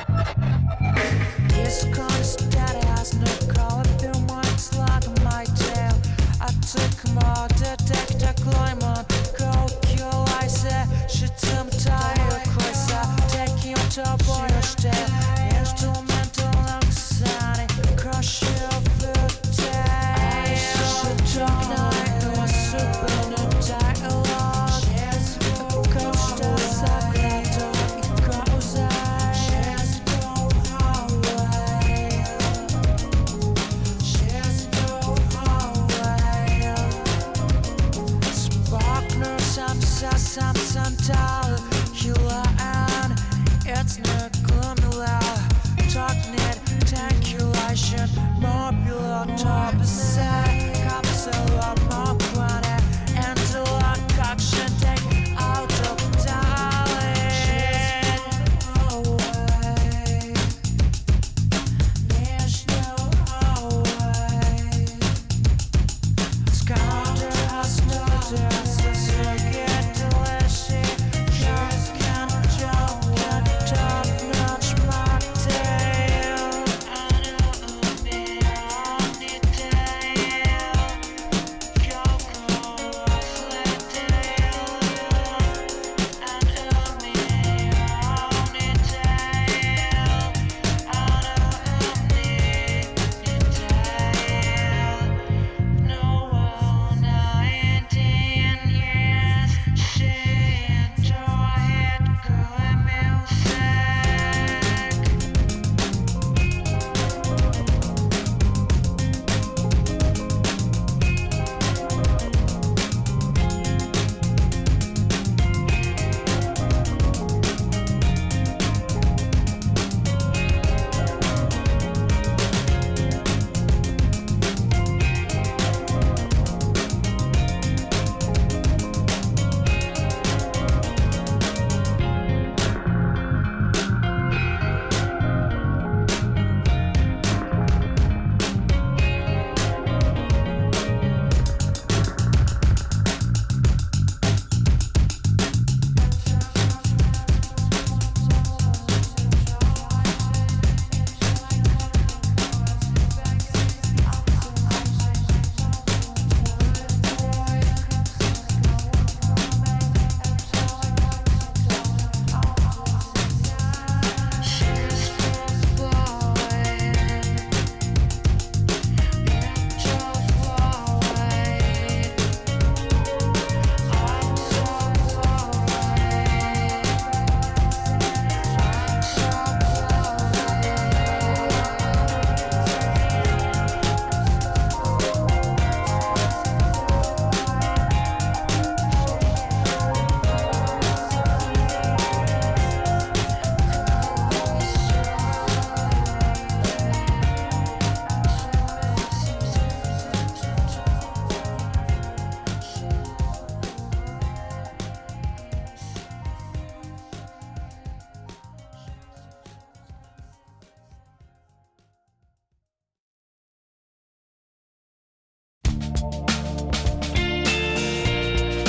This kind of steady has no color, feel mics like my tail. I took more detector climate, calculator, shit some tire crazy, taking on top of your step, instrumental anxiety, crush your foot tail. Shit all night, no super no dialogue, coaster secreto, it goes some tal, killer and it's not gloomy.